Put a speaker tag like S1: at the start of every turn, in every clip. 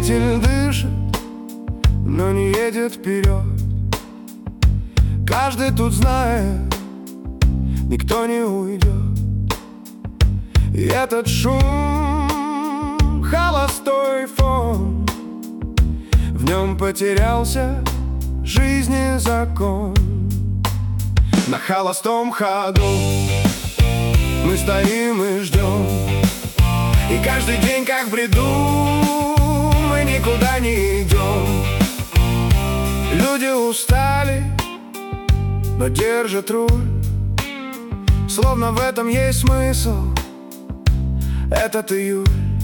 S1: Двигатель дышит, но не едет вперед. Каждый тут знает, никто не уйдет. И этот шум, холостой фон, в нем потерялся жизни закон. На холостом ходу мы стоим и ждем, и каждый день как в бреду мы никуда не идем. Люди устали, но держат руль, словно в этом есть смысл, этот июль.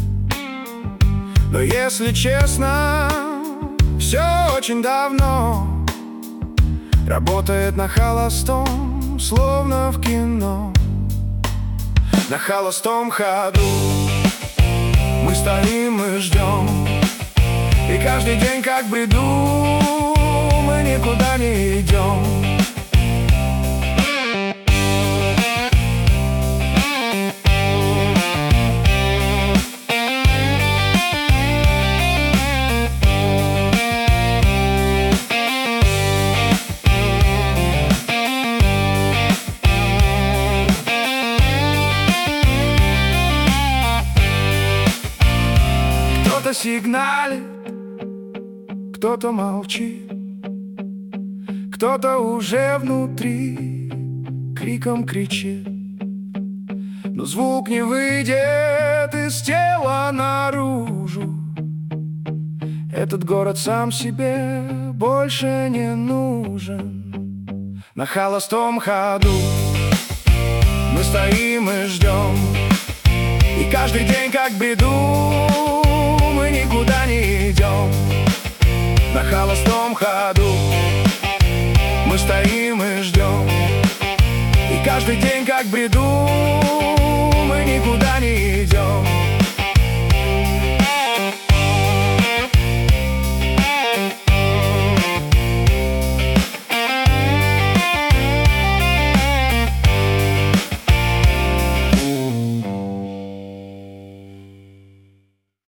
S1: Но если честно, все очень давно работает на холостом, словно в кино. На холостом ходу мы стоим и ждем, и каждый день как в бреду мы никуда не идем. Кто-то сигналит, кто-то молчит, кто-то уже внутри криком кричит. Но звук не выйдет из тела наружу. Этот город сам себе больше не нужен. На холостом ходу мы стоим и ждем, и каждый день как в бреду мы никуда не идем. На холостом ходу мы стоим и ждем, и каждый день как в бреду мы никуда не идем.